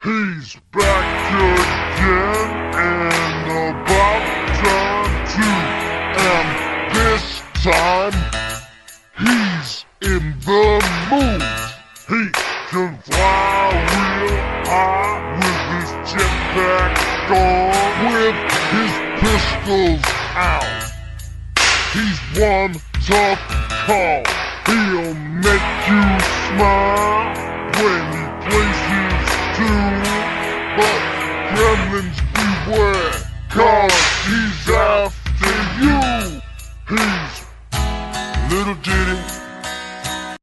He's back again and about time too. And this time, he's in the mood. He can fly real high with his jetpack on, with his pistols out. He's one tough call. He'll make you smile when he plays his tune. But Gremlin